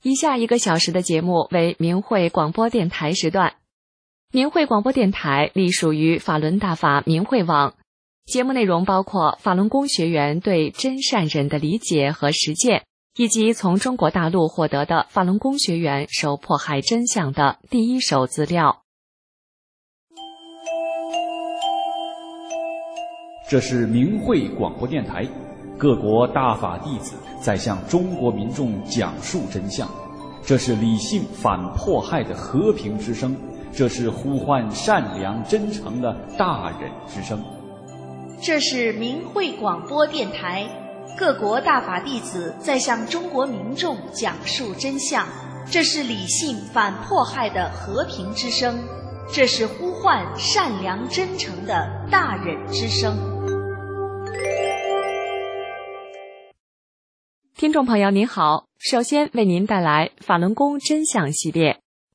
以下1个小时的节目为明慧广播电台时段。明慧广播电台隶属于法轮大法明慧网，节目内容包括法轮功学员对真善忍的理解和实践，以及从中国大陆获得的法轮功学员受迫害真相的第一手资料。 这是明慧广播电台，各国大法弟子在向中国民众讲述真相，这是理性反迫害的和平之声，这是呼唤善良真诚的大忍之声。 这是明慧广播电台，各国大法弟子在向中国民众讲述真相，这是理性反迫害的和平之声，这是呼唤善良真诚的大忍之声。 听众朋友您好，首先为您带来法轮功真相系列。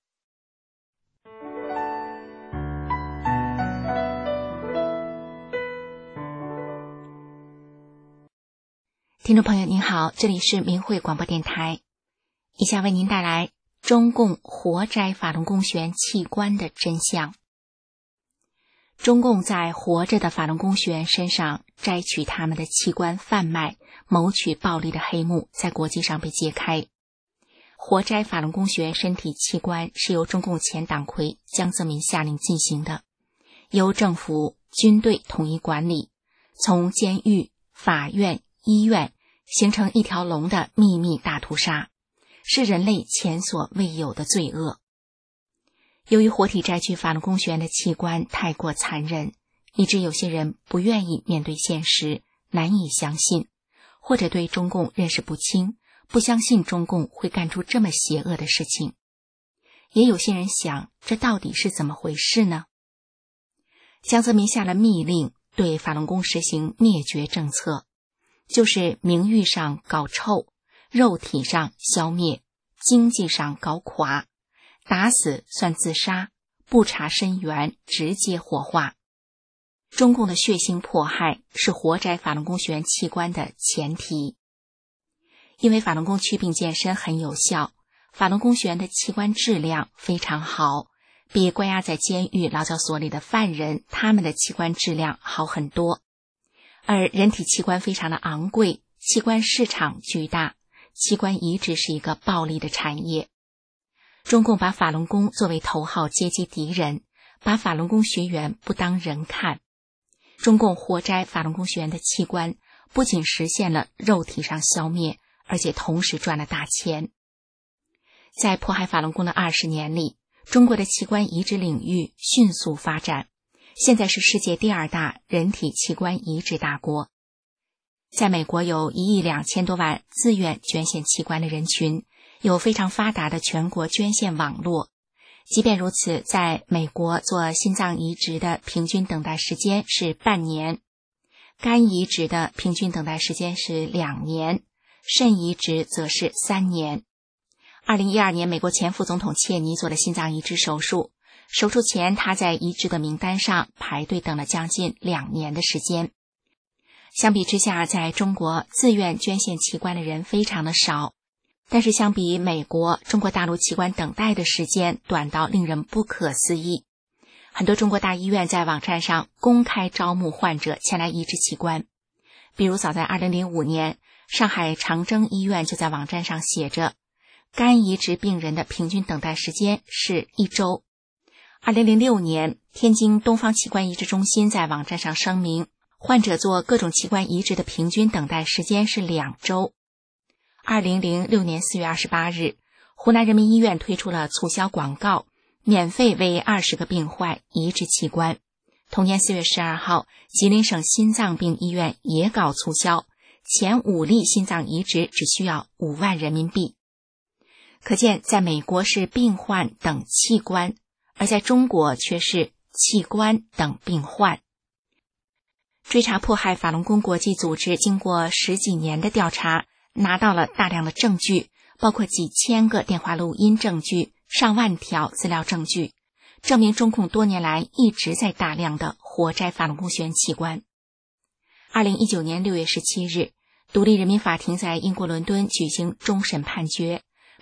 听众朋友您好，这里是明慧广播电台，以下为您带来中共活摘法轮功学员器官的真相。中共在活着的法轮功学员身上摘取他们的器官贩卖、谋取暴利的黑幕在国际上被揭开。活摘法轮功学员身体器官是由中共前党魁江泽民下令进行的，由政府、军队统一管理，从监狱、法院、医院形成一条龙的秘密大屠杀，是人类前所未有的罪恶。由于活体摘取法轮功学员的器官太过残忍，以致有些人不愿意面对现实，难以相信，或者对中共认识不清，不相信中共会干出这么邪恶的事情。也有些人想，这到底是怎么回事呢？江泽民下了密令，对法轮功实行灭绝政策，就是名誉上搞臭，肉体上消灭，经济上搞垮，打死算自杀，不查身源，直接火化。中共的血腥迫害是活摘法轮功学员器官的前提。因为法轮功祛病健身很有效，法轮功学员的器官质量非常好，比关押在监狱劳教所里的犯人他们的器官质量好很多。而人体器官非常的昂贵，器官市场巨大，器官移植是一个暴利的产业。中共把法轮功作为头号阶级敌人，把法轮功学员不当人看。中共活摘法轮功学员的器官，不仅实现了肉体上消灭，而且同时赚了大钱。在迫害法轮功的20年里，中国的器官移植领域迅速发展，现在是世界第2大人体器官移植大国。在美国有1亿2000多万自愿捐献器官的人群，有非常发达的全国捐献网络。即便如此，在美国做心脏移植的平均等待时间是半年，肝移植的平均等待时间是2年，肾移植则是3年。2012年，美国前副总统切尼做了心脏移植手术，手术前他在移植的名单上排队等了将近2年的时间。相比之下，在中国自愿捐献器官的人非常的少，但是相比美国，中国大陆器官等待的时间短到令人不可思议。很多中国大医院在网站上公开招募患者前来移植器官，比如早在2005年，上海长征医院就在网站上写着，肝移植病人的平均等待时间是1周。2006年，天津东方器官移植中心在网站上声明，患者做各种器官移植的平均等待时间是2周。2006年4月28日，湖南人民医院推出了促销广告，免费为20个病患移植器官。同年4月12号，吉林省心脏病医院也搞促销，前5例心脏移植只需要5万人民币。可见在美国是病患等器官，而在中国却是器官等病患。追查迫害法轮功国际组织经过10几年的调查，拿到了大量的证据，包括几千个电话录音证据、上万条资料证据，证明中共多年来一直在大量的活摘法轮功学员器官。2019年6月17日，独立人民法庭在英国伦敦举行终审判决，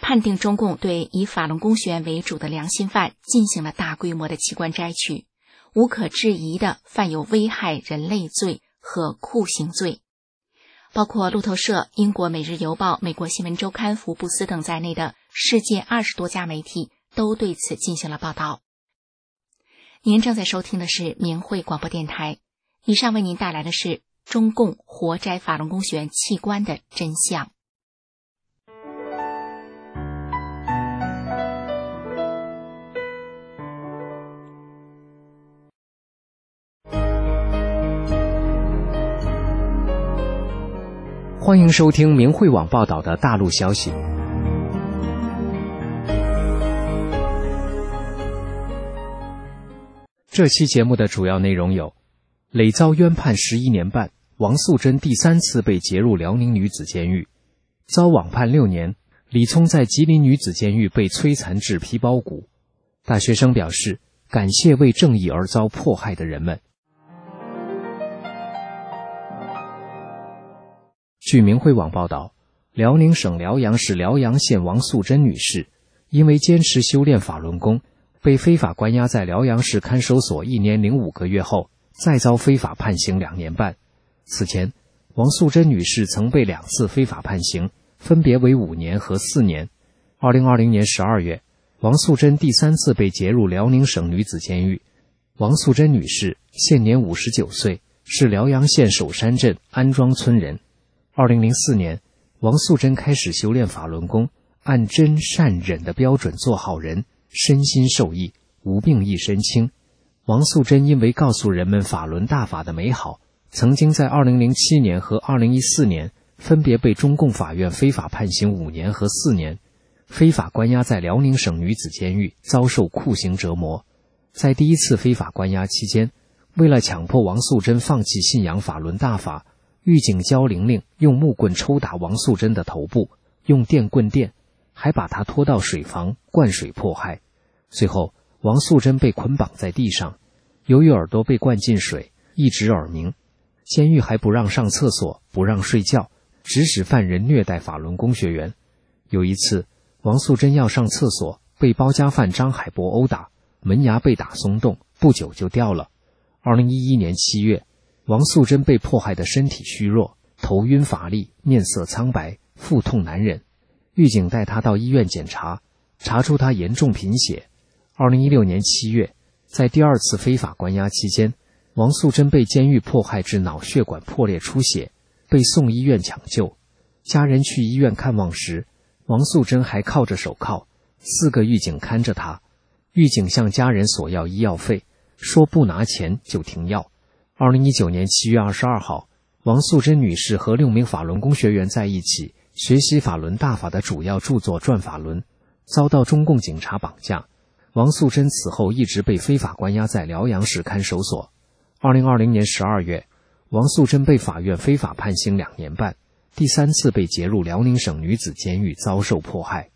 判定中共对以法轮功学员为主的良心犯进行了大规模的器官摘取，无可置疑的犯有危害人类罪和酷刑罪。包括路透社、英国《每日邮报》、美国新闻周刊、福布斯等在内的世界20多家媒体都对此进行了报道。您正在收听的是明慧广播电台，以上为您带来的是中共活摘法轮功学员器官的真相。 欢迎收听明慧网报道的大陆消息。这期节目的主要内容有：累遭冤判11年半，王素贞第3次被劫入辽宁女子监狱；遭网判6年，李聪在吉林女子监狱被摧残至皮包骨。大学生表示感谢为正义而遭迫害的人们。据明慧网报道，辽宁省辽阳市辽阳县王素贞女士因为坚持修炼法轮功，被非法关押在辽阳市看守所1年0.5个月后，再遭非法判刑2年半。此前，王素贞女士曾被2次非法判刑，分别为5年和4年。2020年12月，王素贞第3次被劫入辽宁省女子监狱。王素贞女士现年59岁，是辽阳县首山镇安庄村人。2004年，王素贞开始修炼法轮功，按真善忍的标准做好人，身心受益，无病一身轻。王素贞因为告诉人们法轮大法的美好，曾经在2007年和2014年分别被中共法院非法判刑5年和4年，非法关押在辽宁省女子监狱，遭受酷刑折磨。在第1次非法关押期间，为了强迫王素贞放弃信仰法轮大法，狱警焦玲玲用木棍抽打王素贞的头部，用电棍电，还把她拖到水房灌水迫害。最后，王素贞被捆绑在地上，由于耳朵被灌进水，一直耳鸣。监狱还不让上厕所，不让睡觉，指使犯人虐待法轮功学员。有一次，王素贞要上厕所，被包夹犯张海波殴打，门牙被打松动，不久就掉了。2011年7月，王素贞被迫害的身体虚弱，头晕乏力，面色苍白，腹痛难忍。狱警带他到医院检查，查出他严重贫血。2016年7月，在第2次非法关押期间，王素贞被监狱迫害致脑血管破裂出血，被送医院抢救。家人去医院看望时，王素贞还铐着手铐，4个狱警看着他。狱警向家人索要医药费，说不拿钱就停药。2019年7月22号，王素贞女士和6名法轮功学员在一起学习法轮大法的主要著作《转法轮》，遭到中共警察绑架。王素贞此后一直被非法关押在辽阳市看守所。2020年12月，王素贞被法院非法判刑2年半，第3次被劫入辽宁省女子监狱，遭受迫害。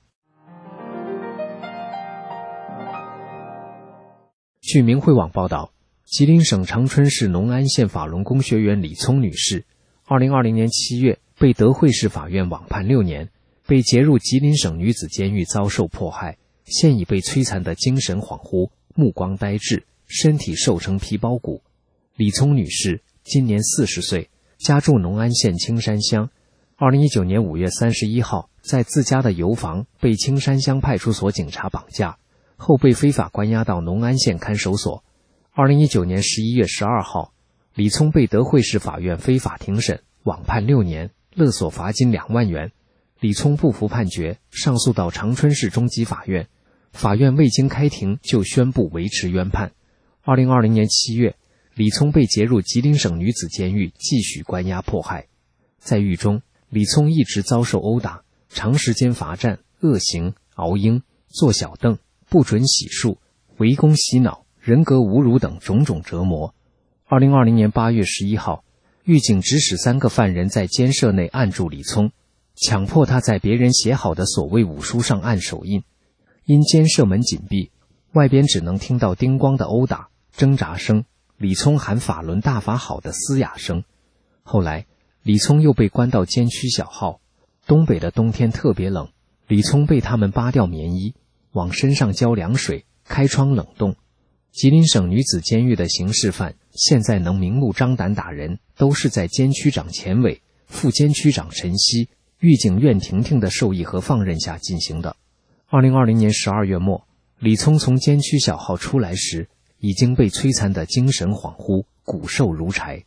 据明慧网报道，吉林省长春市农安县法轮功学员李聪女士2020年7月被德惠市法院网判6年，被劫入吉林省女子监狱，遭受迫害，现已被摧残得精神恍惚，目光呆滞，身体瘦成皮包骨。李聪女士今年40岁，家住农安县青山乡。2019年5月31号，在自家的油房被青山乡派出所警察绑架，后被非法关押到农安县看守所。2019年11月12号，李聪被德惠市法院非法庭审，网判6年，勒索罚金2万元。李聪不服判决，上诉到长春市中级法院，法院未经开庭就宣布维持原判。2020年7月，李聪被劫入吉林省女子监狱，继续关押迫害。在狱中，李聪一直遭受殴打，长时间罚站、恶行、熬鹰、坐小凳、不准洗漱、围攻洗脑、人格侮辱等种种折磨。2020年8月11号，狱警指使3个犯人在监舍内按住李聪，强迫他在别人写好的所谓武书上按手印。因监舍门紧闭，外边只能听到叮咣的殴打、挣扎声，李聪喊法轮大法好的嘶哑声。后来，李聪又被关到监区小号。东北的冬天特别冷， 李聪被他们扒掉棉衣，往身上浇凉水，开窗冷冻。吉林省女子监狱的刑事犯现在能明目张胆打人，都是在监区长钱伟、副监区长陈希、狱警苑婷婷的授意和放任下进行的。2020年12月末，李聪从监区小号出来时，已经被摧残得精神恍惚，骨瘦如柴。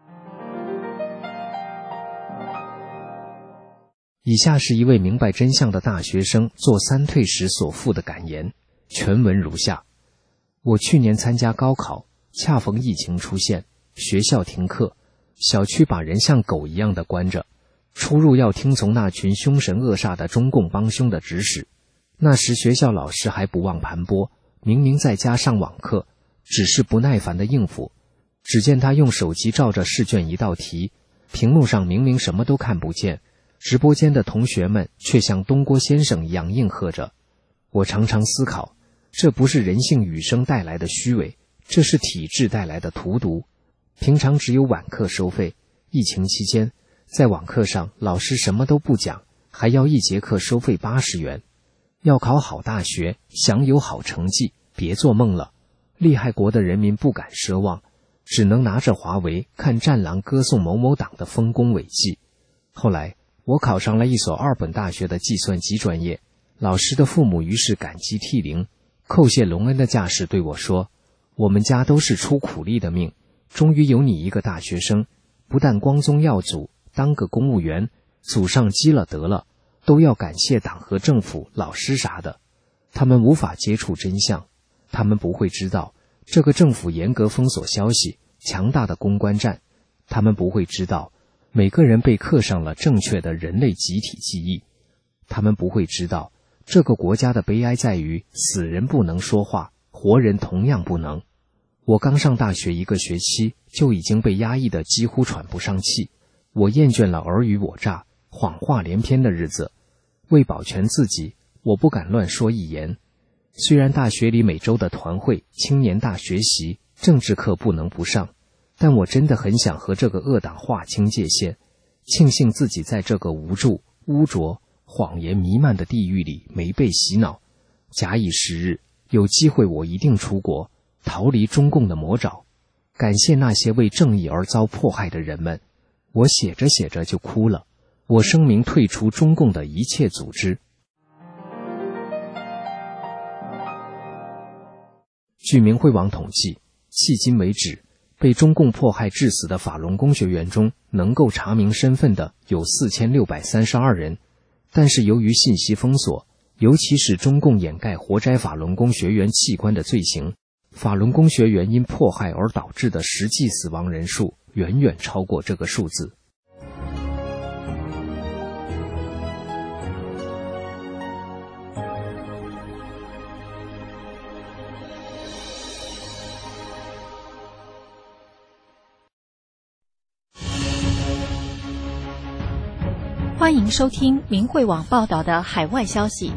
以下是一位明白真相的大学生做三退时所附的感言，全文如下：我去年参加高考，恰逢疫情出现，学校停课，小区把人像狗一样的关着，出入要听从那群凶神恶煞的中共帮凶的指使。那时学校老师还不忘盘剥，明明在家上网课，只是不耐烦的应付。只见他用手机照着试卷一道题，屏幕上明明什么都看不见，直播间的同学们却像东郭先生一样应和着。我常常思考，这不是人性与生带来的虚伪，这是体制带来的荼毒。平常只有晚课收费，疫情期间，在网课上老师什么都不讲，还要一节课收费80元。要考好大学，想有好成绩，别做梦了。利害国的人民不敢奢望，只能拿着华为看战狼歌颂某某党的丰功伟绩。后来我考上了一所2本大学的计算机专业，老师的父母于是感激涕零，叩谢隆恩的架势对我说，我们家都是出苦力的命，终于有你一个大学生，不但光宗耀祖，当个公务员，祖上积了德了，都要感谢党和政府、老师啥的。他们无法接触真相，他们不会知道这个政府严格封锁消息，强大的公关战，他们不会知道每个人被刻上了正确的人类集体记忆，他们不会知道这个国家的悲哀在于死人不能说话，活人同样不能。我刚上大学1个学期就已经被压抑得几乎喘不上气，我厌倦了尔虞我诈、谎话连篇的日子。为保全自己，我不敢乱说一言。虽然大学里每周的团会、青年大学习、政治课不能不上，但我真的很想和这个恶党划清界限，庆幸自己在这个无助、污浊、谎言弥漫的地狱里没被洗脑。假以时日，有机会我一定出国，逃离中共的魔爪。感谢那些为正义而遭迫害的人们。我写着写着就哭了。我声明退出中共的一切组织。据明慧网统计，迄今为止，被中共迫害致死的法轮功学员中，能够查明身份的有4632人，但是由于信息封锁，尤其是中共掩盖活摘法轮功学员器官的罪行，法轮功学员因迫害而导致的实际死亡人数远远超过这个数字。 欢迎收听明慧网报道的海外消息。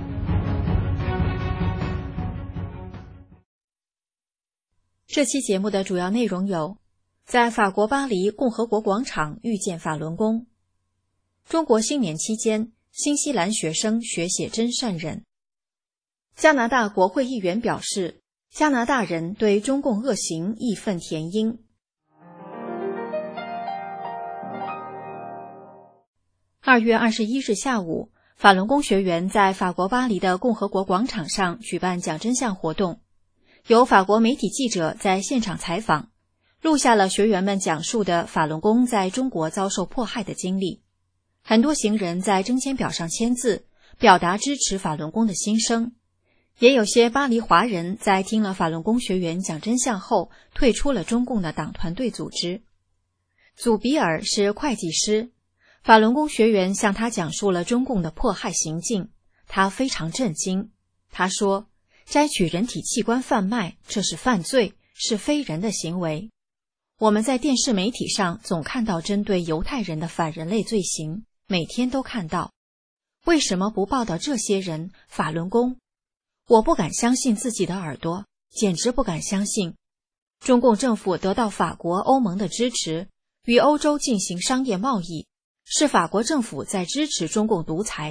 这期节目的主要内容有：在法国巴黎共和国广场遇见法轮功；中国新年期间，新西兰学生学写真善忍；加拿大国会议员表示，加拿大人对中共恶行义愤填膺。2月21日下午，法轮功学员在法国巴黎的共和国广场上举办讲真相活动，由法国媒体记者在现场采访，录下了学员们讲述的法轮功在中国遭受迫害的经历。很多行人在征签表上签字，表达支持法轮功的心声。也有些巴黎华人在听了法轮功学员讲真相后，退出了中共的党团队组织。祖比尔是会计师，法轮功学员向他讲述了中共的迫害行径，他非常震惊。他说，摘取人体器官贩卖，这是犯罪，是非人的行为。我们在电视媒体上总看到针对犹太人的反人类罪行，每天都看到。为什么不报道这些人？法轮功？我不敢相信自己的耳朵，简直不敢相信。中共政府得到法国、欧盟的支持，与欧洲进行商业贸易，是法国政府在支持中共独裁，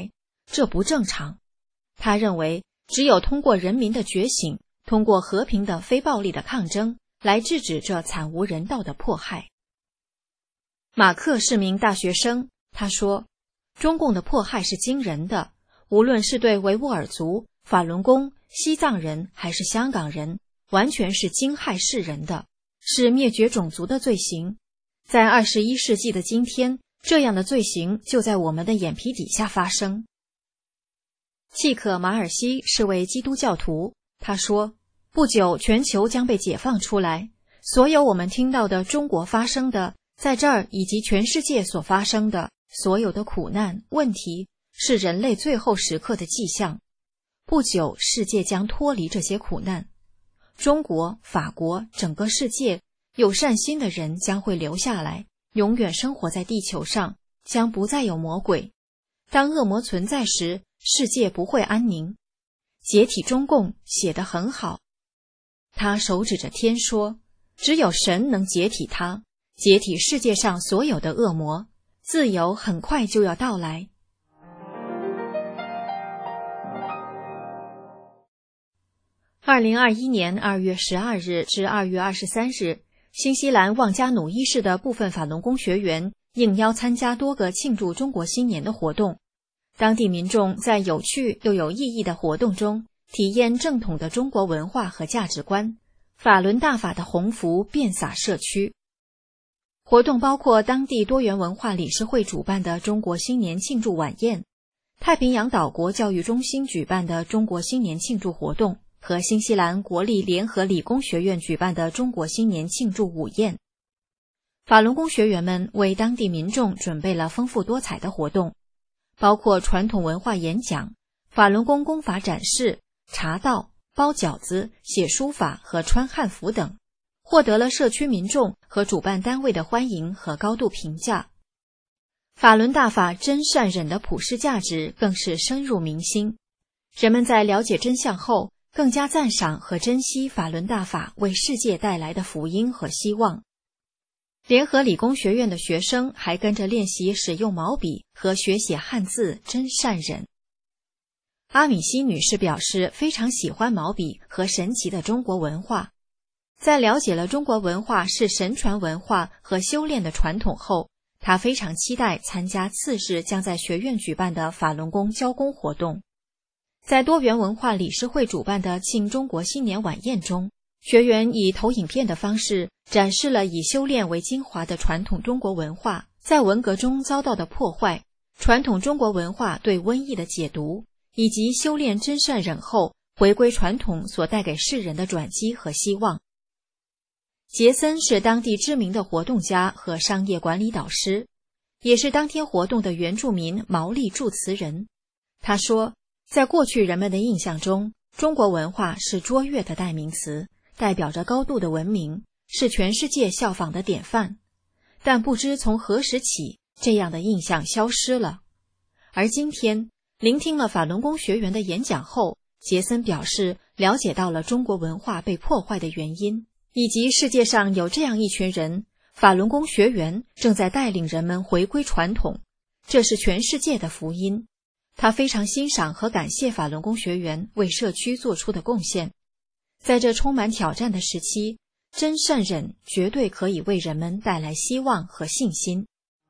这不正常。他认为，只有通过人民的觉醒，通过和平的非暴力的抗争，来制止这惨无人道的迫害。马克是名大学生，他说，中共的迫害是惊人的，无论是对维吾尔族、法轮功、西藏人还是香港人，完全是惊骇世人的，是灭绝种族的罪行。在21世纪的今天，这样的罪行就在我们的眼皮底下发生。契可·马尔西是位基督教徒，他说，不久全球将被解放出来，所有我们听到的中国发生的，在这儿以及全世界所发生的所有的苦难问题，是人类最后时刻的迹象。不久世界将脱离这些苦难，中国、法国，整个世界有善心的人将会留下来，永远生活在地球上，将不再有魔鬼。当恶魔存在时，世界不会安宁。解体中共写得很好，他手指着天说，只有神能解体它，解体世界上所有的恶魔，自由很快就要到来。2021年2月12日至2月23日，新西兰旺加努伊市的部分法轮功学员应邀参加多个庆祝中国新年的活动。当地民众在有趣又有意义的活动中体验正统的中国文化和价值观，法轮大法的鸿福遍洒社区。活动包括当地多元文化理事会主办的中国新年庆祝晚宴，太平洋岛国教育中心举办的中国新年庆祝活动，和新西兰国立联合理工学院举办的中国新年庆祝午宴。法轮功学员们为当地民众准备了丰富多彩的活动，包括传统文化演讲、法轮功功法展示、茶道、包饺子、写书法和穿汉服等，获得了社区民众和主办单位的欢迎和高度评价。法轮大法真善忍的普世价值更是深入民心，人们在了解真相后，更加赞赏和珍惜法轮大法为世界带来的福音和希望。联合理工学院的学生还跟着练习使用毛笔和学写汉字真善忍。阿米西女士表示非常喜欢毛笔和神奇的中国文化。在了解了中国文化是神传文化和修炼的传统后，她非常期待参加次日将在学院举办的法轮功教功活动。在多元文化理事会主办的庆中国新年晚宴中，学员以投影片的方式展示了以修炼为精华的传统中国文化在文革中遭到的破坏，传统中国文化对瘟疫的解读，以及修炼真善忍后回归传统所带给世人的转机和希望。杰森是当地知名的活动家和商业管理导师，也是当天活动的原住民毛利祝词人。他说，在过去人们的印象中，中国文化是卓越的代名词，代表着高度的文明，是全世界效仿的典范。但不知从何时起，这样的印象消失了。而今天，聆听了法轮功学员的演讲后，杰森表示了解到了中国文化被破坏的原因，以及世界上有这样一群人，法轮功学员正在带领人们回归传统，这是全世界的福音。他非常欣赏和感谢法轮功学员为社区做出的贡献。在这充满挑战的时期，真善忍绝对可以为人们带来希望和信心。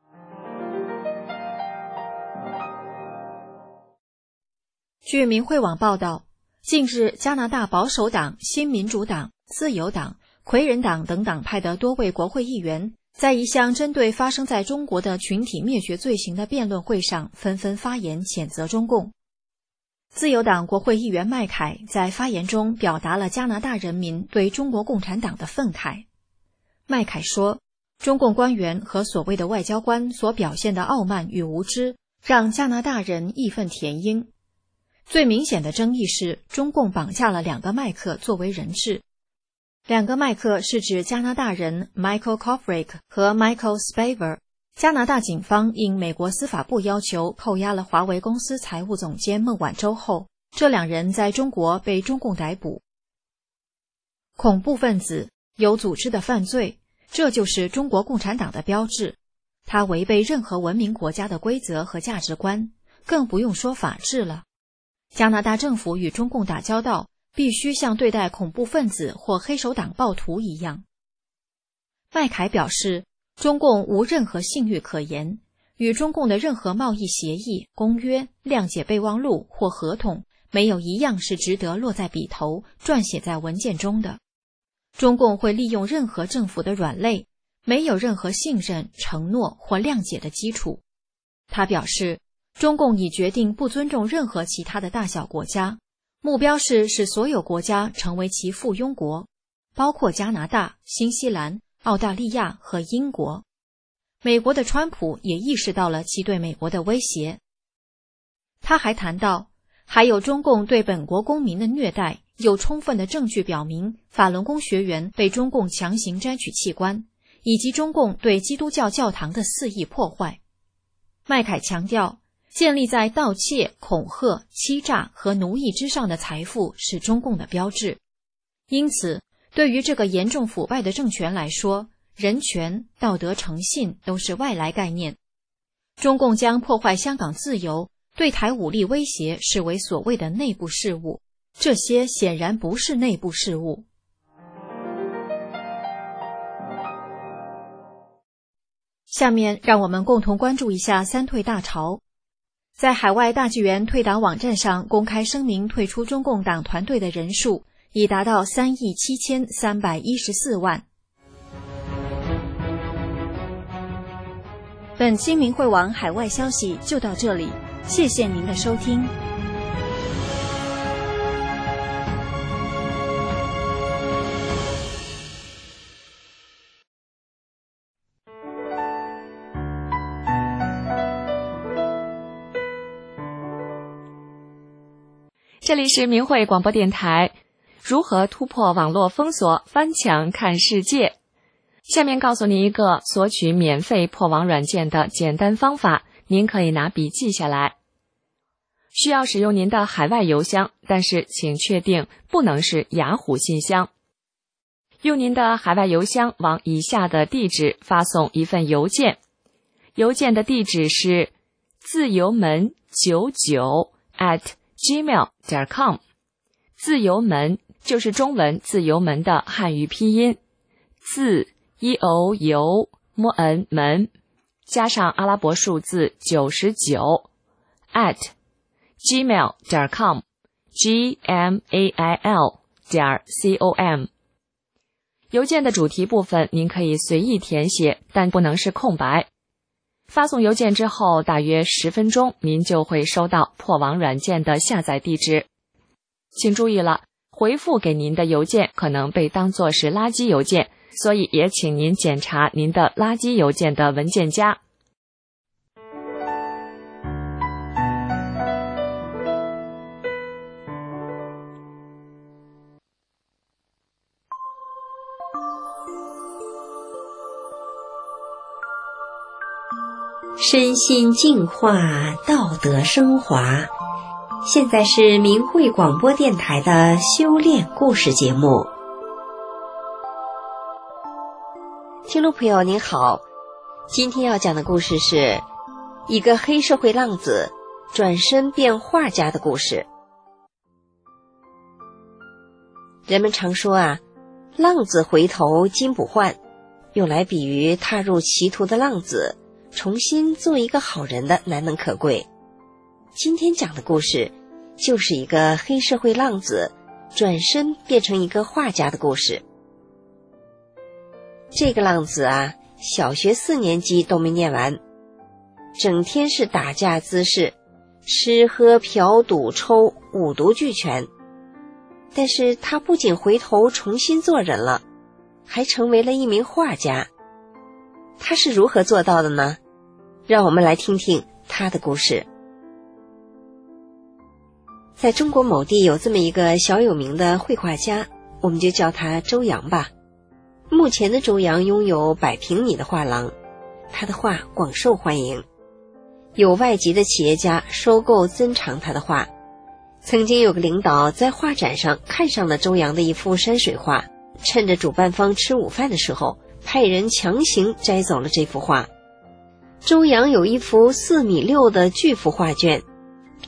据明慧网报道，近日加拿大保守党、新民主党、自由党、魁人党等党派的多位国会议员在一项针对发生在中国的群体灭绝罪行的辩论会上纷纷发言谴责中共。自由党国会议员麦凯在发言中表达了加拿大人民对中国共产党的愤慨。麦凯说，中共官员和所谓的外交官所表现的傲慢与无知，让加拿大人义愤填膺。最明显的争议是，中共绑架了2个麦克作为人质。2个麦克是指加拿大人 Michael Kovrig 和 Michael Spavor。加拿大警方应美国司法部要求扣押了华为公司财务总监孟晚舟后，这2人在中国被中共逮捕。恐怖分子，有组织的犯罪，这就是中国共产党的标志。它违背任何文明国家的规则和价值观， 更不用说法治了。加拿大政府与中共打交道，必须像对待恐怖分子或黑手党暴徒一样。麦凯表示，中共无任何信誉可言，与中共的任何贸易协议、公约、谅解备忘录或合同，没有一样是值得落在笔头、撰写在文件中的。中共会利用任何政府的软肋，没有任何信任、承诺或谅解的基础。他表示，中共已决定不尊重任何其他的大小国家，目标是使所有国家成为其附庸国，包括加拿大、新西兰、澳大利亚和英国。美国的川普也意识到了其对美国的威胁。他还谈到，还有中共对本国公民的虐待，有充分的证据表明法轮功学员被中共强行摘取器官，以及中共对基督教教堂的肆意破坏。麦凯强调，建立在盗窃、恐吓、欺诈和奴役之上的财富是中共的标志。因此，对于这个严重腐败的政权来说，人权、道德诚信都是外来概念。中共将破坏香港自由、对台武力威胁视为所谓的内部事务，这些显然不是内部事务。下面让我们共同关注一下三退大潮。在海外大纪元退党网站上公开声明退出中共党团队的人数已达到37314万。本期明慧网海外消息就到这里，谢谢您的收听。 这里是明慧广播电台，如何突破网络封锁，翻墙看世界。下面告诉您一个索取免费破网软件的简单方法，您可以拿笔记下来。需要使用您的海外邮箱，但是请确定不能是雅虎信箱。用您的海外邮箱往以下的地址发送一份邮件，邮件的地址是自由门99@gmail.com， 自由门就是中文自由门的汉语拼音，自由门加上阿拉伯数字99 @gmail.com gmail.com。 邮件的主题部分您可以随意填写，但不能是空白。发送邮件之后大约10分钟，您就会收到破网软件的下载地址。请注意了，回复给您的邮件可能被当作是垃圾邮件，所以也请您检查您的垃圾邮件的文件夹。 身心净化，道德升华。现在是明慧广播电台的修炼故事节目。听众朋友您好，今天要讲的故事是一个黑社会浪子转身变画家的故事。人们常说浪子回头金不换，用来比喻踏入歧途的浪子重新做一个好人的难能可贵。今天讲的故事就是一个黑社会浪子转身变成一个画家的故事。这个浪子小学4年级都没念完，整天是打架滋事，吃喝嫖赌抽五毒俱全。但是他不仅回头重新做人了，还成为了一名画家。他是如何做到的呢？让我们来听听他的故事。在中国某地有这么一个小有名的绘画家，我们就叫他周扬吧。目前的周扬拥有100平米的画廊，他的画广受欢迎，有外籍的企业家收购珍藏他的画。曾经有个领导在画展上看上了周扬的一幅山水画，趁着主办方吃午饭的时候，派人强行摘走了这幅画。周扬有一幅4.6米的巨幅画卷，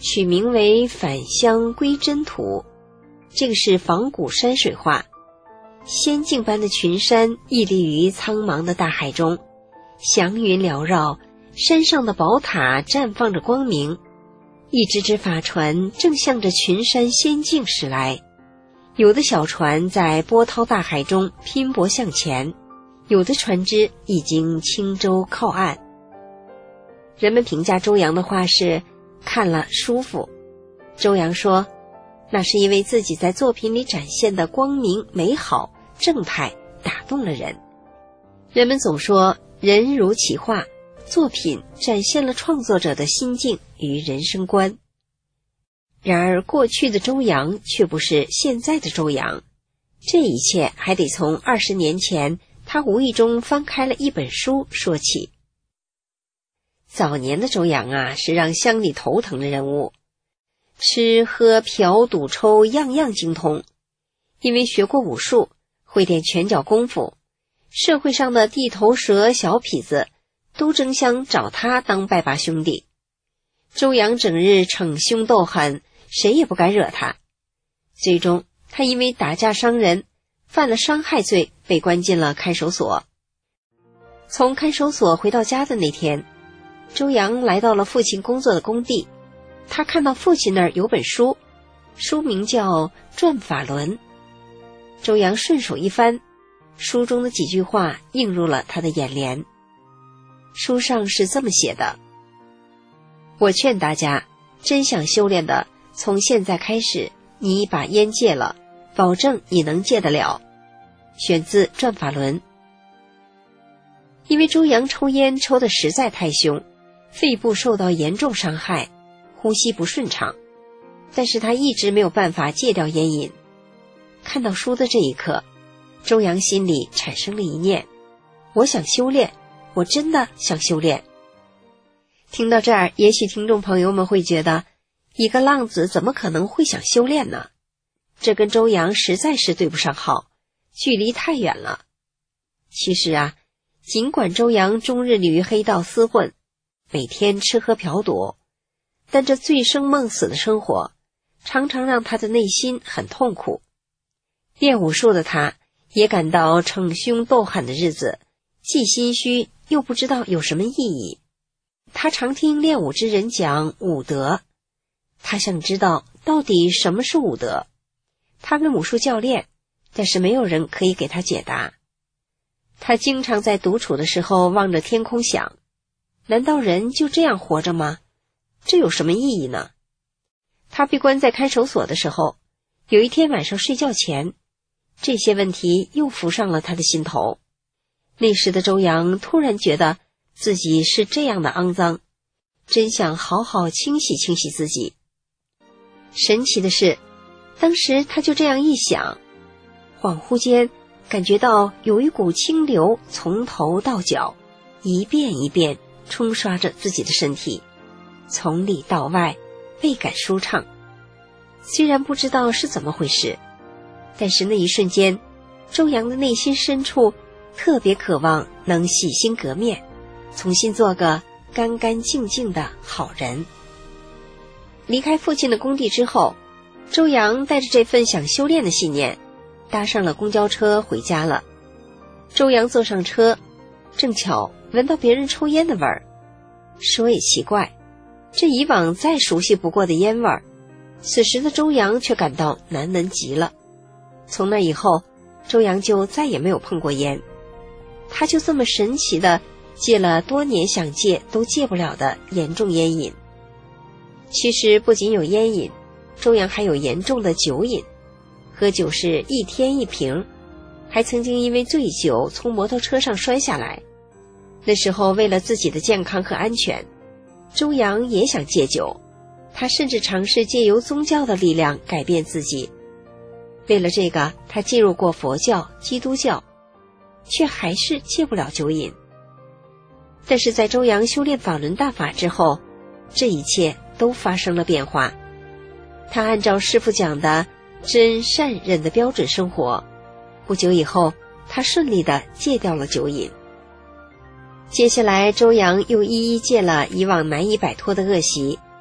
取名为返乡归真图。这个是仿古山水画，仙境般的群山屹立于苍茫的大海中，祥云缭绕，山上的宝塔绽放着光明，一只只法船正向着群山仙境驶来，有的小船在波涛大海中拼搏向前，有的船只已经轻舟靠岸。人们评价周扬的画是看了舒服。周扬说，那是因为自己在作品里展现的光明、美好、正派打动了人。人们总说人如其画，作品展现了创作者的心境与人生观。然而过去的周扬却不是现在的周扬，这一切还得从20年前他无意中翻开了一本书说起。早年的周扬啊，是让乡里头疼的人物，吃喝嫖赌抽样样精通，因为学过武术，会点拳脚功夫，社会上的地头蛇小痞子都争相找他当拜把兄弟。周扬整日逞凶斗狠，谁也不敢惹他。最终他因为打架伤人，犯了伤害罪，被关进了看守所。从看守所回到家的那天，周扬来到了父亲工作的工地，他看到父亲那儿有本书，书名叫《转法轮》。周扬顺手一翻，书中的几句话映入了他的眼帘。书上是这么写的：我劝大家，真想修炼的，从现在开始，你把烟戒了，保证你能戒得了。选自《转法轮》。因为周扬抽烟抽得实在太凶，肺部受到严重伤害，呼吸不顺畅，但是他一直没有办法戒掉烟瘾。看到书的这一刻，周扬心里产生了一念：我想修炼，我真的想修炼。听到这儿，也许听众朋友们会觉得，一个浪子怎么可能会想修炼呢？这跟周扬实在是对不上号，距离太远了。其实啊，尽管周扬终日与黑道厮混，每天吃喝嫖赌，但这醉生梦死的生活常常让他的内心很痛苦。练武术的他也感到逞凶斗狠的日子既心虚又不知道有什么意义。他常听练武之人讲武德，他想知道到底什么是武德。他问武术教练，但是没有人可以给他解答。他经常在独处的时候望着天空想，难道人就这样活着吗？这有什么意义呢？他被关在看守所的时候，有一天晚上睡觉前，这些问题又浮上了他的心头。那时的周扬突然觉得自己是这样的肮脏，真想好好清洗清洗自己。神奇的是，当时他就这样一想，恍惚间感觉到有一股清流从头到脚一遍一遍冲刷着自己的身体，从里到外倍感舒畅。虽然不知道是怎么回事，但是那一瞬间，周扬的内心深处特别渴望能洗心革面，重新做个干干净净的好人。离开父亲的工地之后，周扬带着这份想修炼的信念，搭上了公交车回家了。周扬坐上车，正巧闻到别人抽烟的味儿。说也奇怪，这以往再熟悉不过的烟味儿，此时的周扬却感到难闻极了。从那以后，周扬就再也没有碰过烟。他就这么神奇地戒了多年想戒都戒不了的严重烟瘾。其实不仅有烟瘾，周扬还有严重的酒瘾，喝酒是一天一瓶，还曾经因为醉酒从摩托车上摔下来。那时候为了自己的健康和安全，周扬也想戒酒，他甚至尝试借由宗教的力量改变自己。为了这个，他进入过佛教、基督教，却还是戒不了酒瘾。但是在周扬修炼法轮大法之后，这一切都发生了变化。他按照师父讲的真善忍的标准生活，不久以后，他顺利地戒掉了酒瘾。接下来，周扬又一一戒了以往难以摆脱的恶习。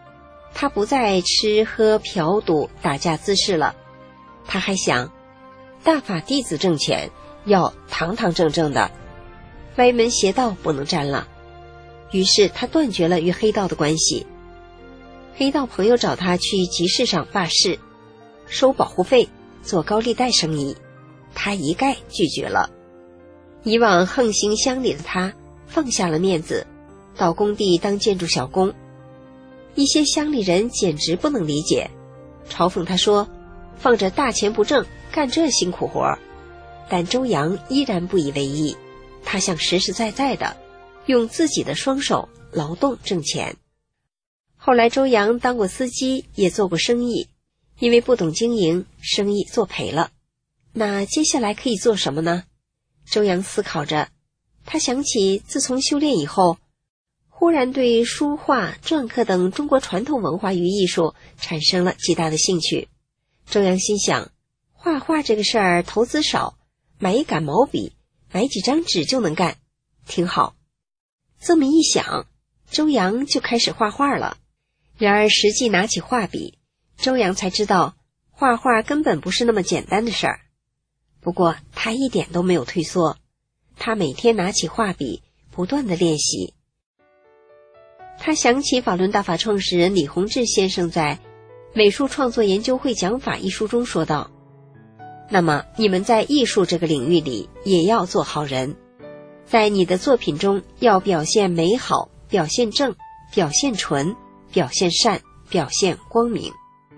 他不再吃喝嫖赌打架滋事了，他还想大法弟子挣钱要堂堂正正的，歪门邪道不能沾了。于是他断绝了与黑道的关系。黑道朋友找他去集市上办事，收保护费，做高利贷生意，他一概拒绝了。以往横行乡里的他放下了面子，到工地当建筑小工。一些乡里人简直不能理解，嘲讽他说放着大钱不挣，干这辛苦活。但周扬依然不以为意，他想实实在在的用自己的双手劳动挣钱。后来周扬当过司机，也做过生意，因为不懂经营，生意做赔了。那接下来可以做什么呢？周扬思考着，他想起自从修炼以后，忽然对书画、篆刻等中国传统文化与艺术产生了极大的兴趣。周扬心想，画画这个事儿投资少，买一杆毛笔，买几张纸就能干，挺好。这么一想，周扬就开始画画了。然而实际拿起画笔，周扬才知道画画根本不是那么简单的事儿。不过他一点都没有退缩，他每天拿起画笔不断地练习。他想起法轮大法创始人李洪志先生在《美术创作研究会讲法》一书中说道，那么你们在艺术这个领域里也要做好人，在你的作品中要表现美好，表现正，表现纯，表现善，表现光明。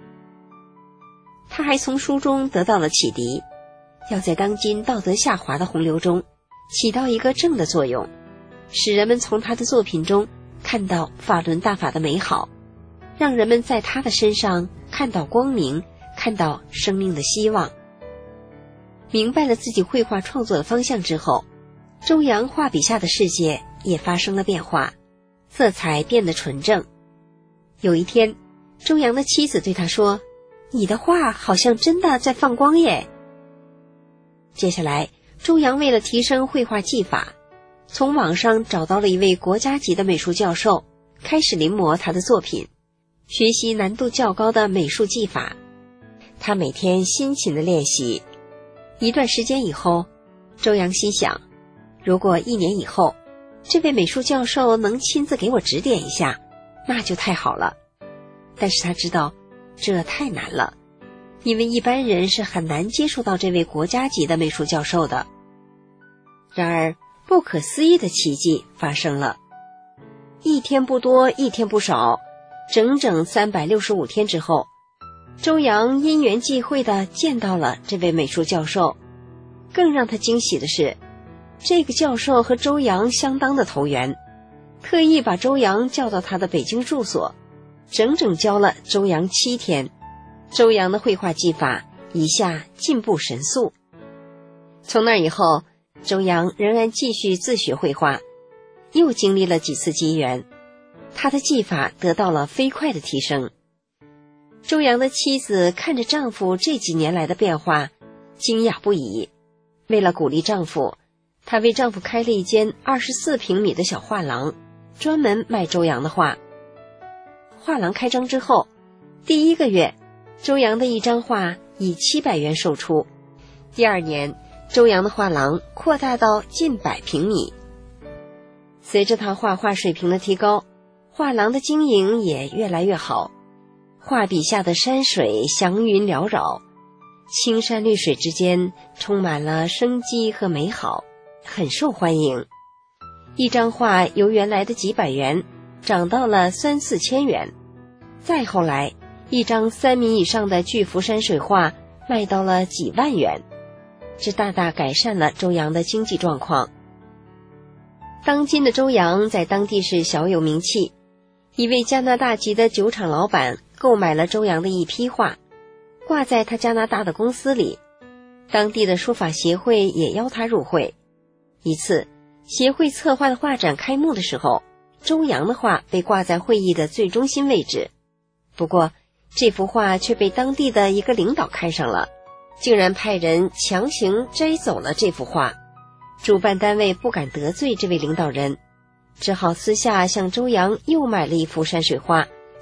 他还从书中得到了启迪，要在当今道德下滑的洪流中起到一个正的作用，使人们从他的作品中看到法轮大法的美好，让人们在他的身上看到光明，看到生命的希望。明白了自己绘画创作的方向之后，周扬画笔下的世界也发生了变化，色彩变得纯正。有一天，周扬的妻子对他说，你的画好像真的在放光耶。接下来，周扬为了提升绘画技法，从网上找到了一位国家级的美术教授，开始临摹他的作品，学习难度较高的美术技法。他每天辛勤的练习。一段时间以后，周扬心想，如果1年以后，这位美术教授能亲自给我指点一下，那就太好了。但是他知道这太难了，因为一般人是很难接触到这位国家级的美术教授的。然而不可思议的奇迹发生了，一天不多，一天不少，整整365天之后，周扬因缘际会地见到了这位美术教授。更让他惊喜的是，这个教授和周扬相当的投缘，特意把周扬叫到他的北京住所，整整教了周扬7天。周扬的绘画技法一下进步神速。从那以后，周扬仍然继续自学绘画，又经历了几次机缘，他的技法得到了飞快的提升。周扬的妻子看着丈夫这几年来的变化，惊讶不已。为了鼓励丈夫，她为丈夫开了一间24平米的小画廊，专门卖周扬的画。画廊开张之后，第1个月，周扬的一张画以700元售出。第2年，周扬的画廊扩大到近100平米。随着他画画水平的提高，画廊的经营也越来越好。画笔下的山水祥云缭绕，青山绿水之间充满了生机和美好，很受欢迎。一张画由原来的几百元涨到了3-4千元，再后来，一张3米以上的巨幅山水画卖到了几万元，这大大改善了周扬的经济状况。当今的周扬在当地是小有名气，一位加拿大籍的酒厂老板购买了周扬的一批画，挂在他加拿大的公司里。当地的书法协会也邀他入会。一次，协会策划的画展开幕的时候，周扬的画被挂在会议的最中心位置。不过，这幅画却被当地的一个领导看上了，竟然派人强行摘走了这幅画。主办单位不敢得罪这位领导人，只好私下向周扬又买了一幅山水画，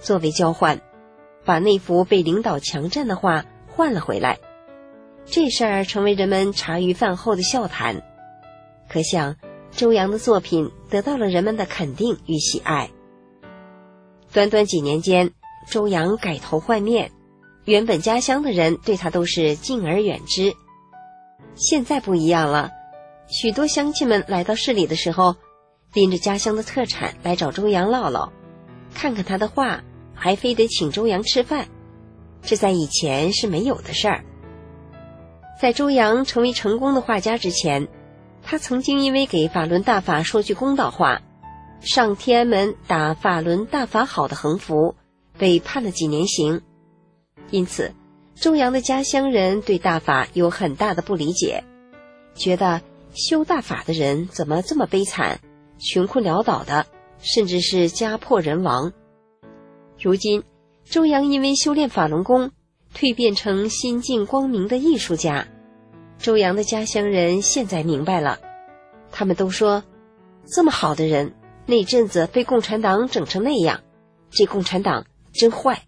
作为交换，把那幅被领导强占的画换了回来。这事儿成为人们茶余饭后的笑谈。可想周扬的作品得到了人们的肯定与喜爱。短短几年间，周扬改头换面，原本家乡的人对他都是敬而远之。现在不一样了，许多乡亲们来到市里的时候，拎着家乡的特产来找周扬唠唠，看看他的画，还非得请周扬吃饭，这在以前是没有的事儿。在周扬成为成功的画家之前，他曾经因为给法轮大法说句公道话，上天安门打法轮大法好的横幅，被判了几年刑。因此周扬的家乡人对大法有很大的不理解，觉得修大法的人怎么这么悲惨，穷困潦倒的，甚至是家破人亡。如今周扬因为修炼法轮功，蜕变成心境光明的艺术家。周扬的家乡人现在明白了，他们都说，这么好的人，那阵子被共产党整成那样，这共产党真坏。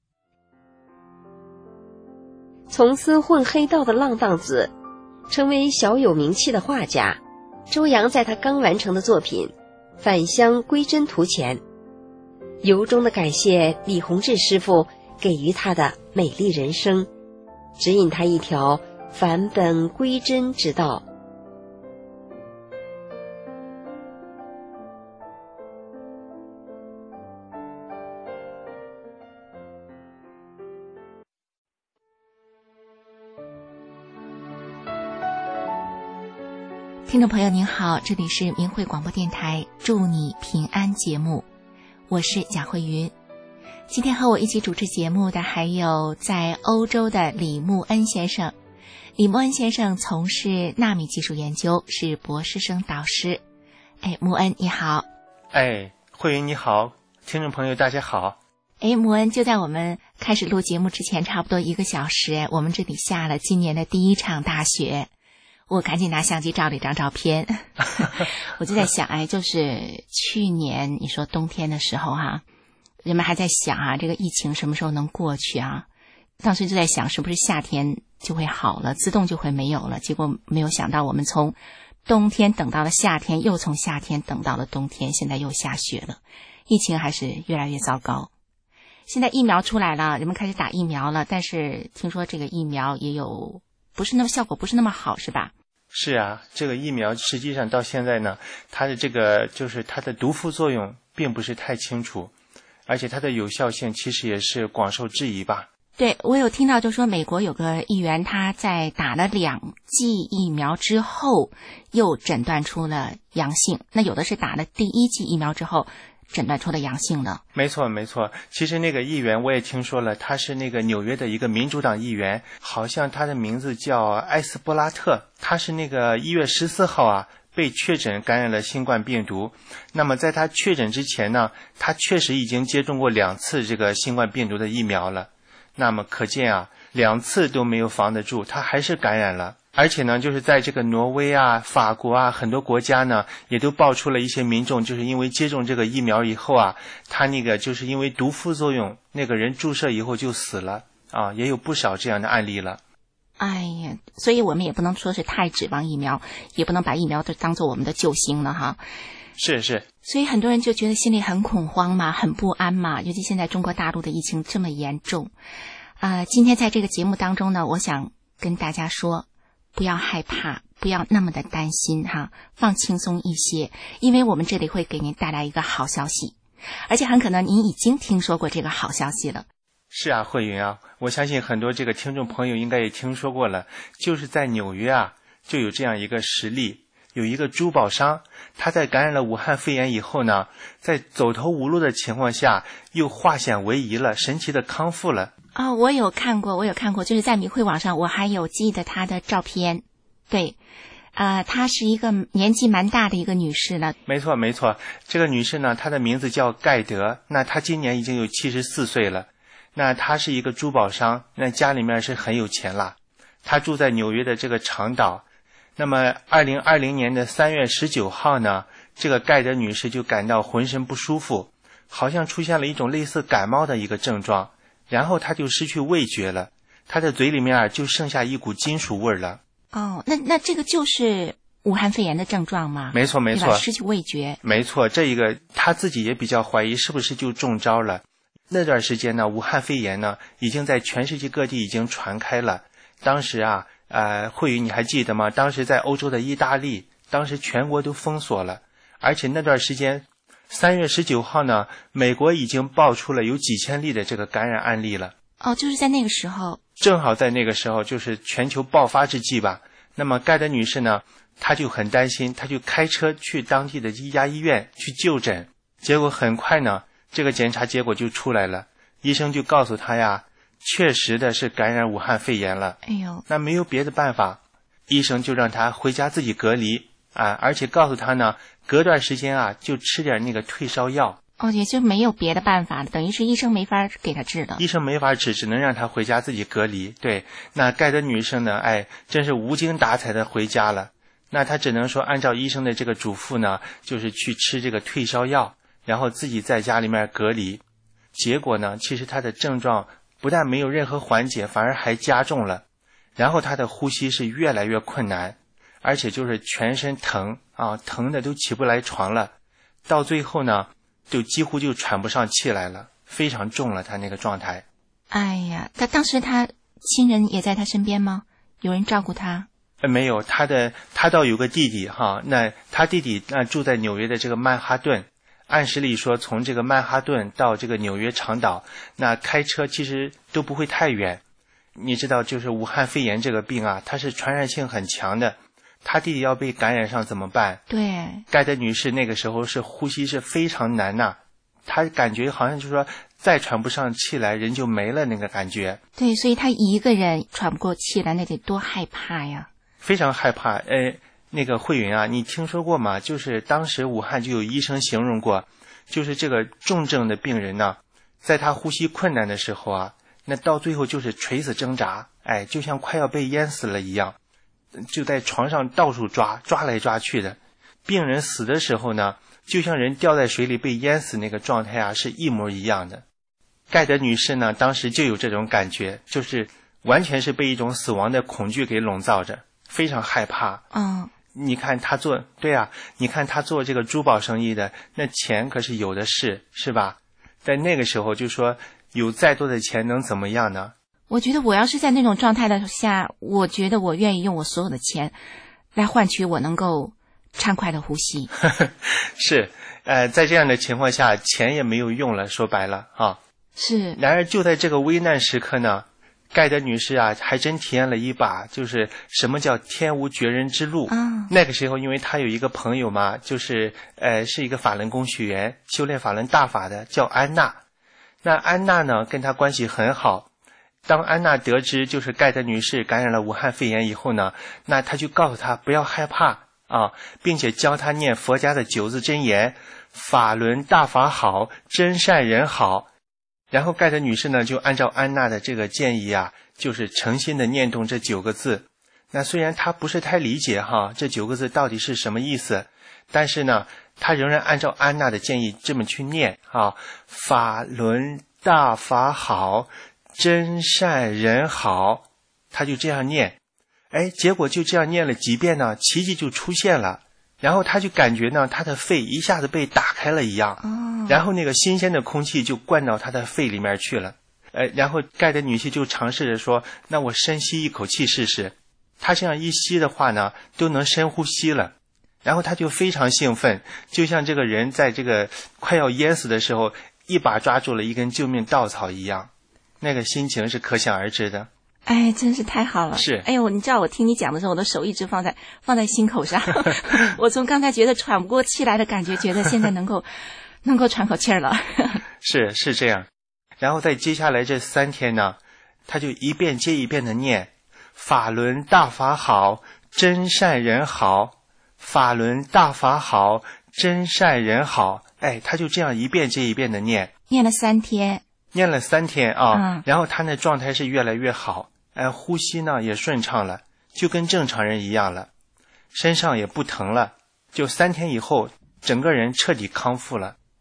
从此混黑道的浪荡子，成为小有名气的画家，周扬在他刚完成的作品《返乡归真图》前，由衷的感谢李洪志师傅给予他的美丽人生，指引他一条返本归真之道。 听众朋友您好，这里是明慧广播电台祝你平安节目，我是贾慧云。今天和我一起主持节目的还有在欧洲的李慕恩先生。李慕恩先生从事纳米技术研究，是博士生导师。慕恩你好。 慧云你好，听众朋友大家好。 慕恩，就在我们开始录节目之前差不多1个小时，我们这里下了今年的第一场大雪。我赶紧拿相机照了一张照片我就在想就是去年你说冬天的时候人们还在想这个疫情什么时候能过去当时就在想是不是夏天就会好了，自动就会没有了，结果没有想到我们从冬天等到了夏天，又从夏天等到了冬天，现在又下雪了，疫情还是越来越糟糕。现在疫苗出来了，人们开始打疫苗了，但是听说这个疫苗也有效果不是那么好，是吧？ 是啊，这个疫苗实际上到现在呢，它的这个就是它的毒副作用并不是太清楚，而且它的有效性其实也是广受质疑吧。 对，我有听到就说美国有个议员他在打了2剂疫苗之后又诊断出了阳性，那有的是打了第1剂疫苗之后诊断出了阳性的。 没错没错，其实那个议员我也听说了，他是那个纽约的一个民主党议员，好像他的名字叫埃斯波拉特，他是那个1月14号被确诊感染了新冠病毒。那么在他确诊之前呢，他确实已经接种过2次这个新冠病毒的疫苗了。那么可见2次都没有防得住，他还是感染了。而且呢，就是在这个挪威法国很多国家呢，也都爆出了一些民众就是因为接种这个疫苗以后他那个就是因为毒副作用，那个人注射以后就死了也有不少这样的案例了。 哎呀，所以我们也不能说是太指望疫苗，也不能把疫苗都当做我们的救星了是。 所以很多人就觉得心里很恐慌嘛，很不安嘛，尤其现在中国大陆的疫情这么严重。今天在这个节目当中呢，我想跟大家说，不要害怕，不要那么的担心放轻松一些，因为我们这里会给您带来一个好消息，而且很可能您已经听说过这个好消息了。 是慧云我相信很多这个听众朋友应该也听说过了，就是在纽约就有这样一个实例，有一个珠宝商，他在感染了武汉肺炎以后呢，在走投无路的情况下又化险为夷了，神奇的康复了。 我有看过，就是在明慧网上我还有记得她的照片。对，她是一个年纪蛮大的一个女士了。 没错，这个女士呢，她的名字叫盖德，那她今年已经有74岁了。那她是一个珠宝商，那家里面是很有钱啦。她住在纽约的这个长岛。那么2020年的3月19号呢，这个盖德女士就感到浑身不舒服， 好像出现了一种类似感冒的一个症状，然后他就失去味觉了，他的嘴里面就剩下一股金属味了。 哦，那这个就是武汉肺炎的症状吗？ 没错没错， 失去味觉。 没错，这一个他自己也比较怀疑是不是就中招了。那段时间呢，武汉肺炎呢已经在全世界各地已经传开了。当时啊，慧宇你还记得吗？当时在欧洲的意大利，当时全国都封锁了，而且那段时间3月19号呢，美国已经爆出了有几千例的这个感染案例了。 哦，就是在那个时候， 正好在那个时候，就是全球爆发之际吧。那么盖德女士呢，她就很担心，她就开车去当地的一家医院去就诊。结果很快呢，这个检查结果就出来了，医生就告诉她呀，确实的是感染武汉肺炎了。 哎呦， 那没有别的办法，医生就让她回家自己隔离啊，而且告诉她呢，隔段时间啊就吃点那个退烧药。 哦，也就没有别的办法了，等于是医生没法给她治的。 医生没法治，只能让她回家自己隔离。对，那盖德女士呢，真是无精打采的回家了。那她只能说按照医生的这个嘱咐呢，就是去吃这个退烧药，然后自己在家里面隔离。结果呢，其实她的症状不但没有任何缓解，反而还加重了。然后她的呼吸是越来越困难，而且就是全身疼啊，疼的都起不来床了。到最后呢，就几乎就喘不上气来了，非常重了，他那个状态。 哎呀，当时他亲人也在他身边吗？有人照顾他？ 没有，他倒有个弟弟哈，那他弟弟住在纽约的这个曼哈顿。按时里说，从这个曼哈顿到这个纽约长岛，那开车其实都不会太远。你知道，就是武汉肺炎这个病啊，它是传染性很强的。他弟弟要被感染上怎么办？ 对， 盖德女士那个时候是呼吸是非常难呐，她感觉好像就是说再喘不上气来人就没了那个感觉。 对，所以她一个人喘不过气来，那得多害怕呀！ 非常害怕。那个慧云啊，你听说过吗？就是当时武汉就有医生形容过，就是这个重症的病人呢，在他呼吸困难的时候啊，那到最后就是垂死挣扎，就像快要被淹死了一样。就在床上到处抓来抓去的。病人死的时候呢，就像人掉在水里被淹死那个状态啊，是一模一样的。盖德女士呢，当时就有这种感觉，就是完全是被一种死亡的恐惧给笼罩着，非常害怕。你看她做，对啊，你看她做这个珠宝生意的，那钱可是有的是吧？在那个时候就说有再多的钱能怎么样呢？ 我觉得我要是在那种状态的下，我觉得我愿意用我所有的钱来换取我能够畅快的呼吸。 是，在这样的情况下，钱也没有用了，说白了啊。 是。 然而就在这个危难时刻呢，盖德女士啊，还真体验了一把，就是什么叫天无绝人之路。那个时候，因为她有一个朋友嘛，就是是一个法轮功学员，修炼法轮大法的，叫安娜。那安娜呢，跟她关系很好。当安娜得知就是盖德女士感染了武汉肺炎以后呢，那她就告诉她不要害怕啊，并且教她念佛家的9字真言：法轮大法好，真善人好。然后盖德女士呢，就按照安娜的这个建议啊，就是诚心的念动这9个字。那虽然她不是太理解这9个字到底是什么意思，但是呢，她仍然按照安娜的建议这么去念法轮大法好，真善人好，他就这样念。结果就这样念了几遍呢，奇迹就出现了。然后他就感觉呢，他的肺一下子被打开了一样，然后那个新鲜的空气就灌到他的肺里面去了。然后盖德女士就尝试着说，那我深吸一口气试试。他这样一吸的话呢，都能深呼吸了。然后他就非常兴奋，就像这个人在这个快要淹死的时候，一把抓住了一根救命稻草一样。那个心情是可想而知的。 真是太好了。 是。 你知道我听你讲的时候，我的手一直放在心口上。我从刚才觉得喘不过气来的感觉，觉得现在能够喘口气儿了。 是这样。然后在接下来这3天呢，他就一遍接一遍的念法轮大法好，真善人好，法轮大法好，真善人好。他就这样一遍接一遍的念了3天。 念了3天啊，然后他那状态是越来越好，呼吸呢也顺畅了，就跟正常人一样了，身上也不疼了。就3天以后，整个人彻底康复了。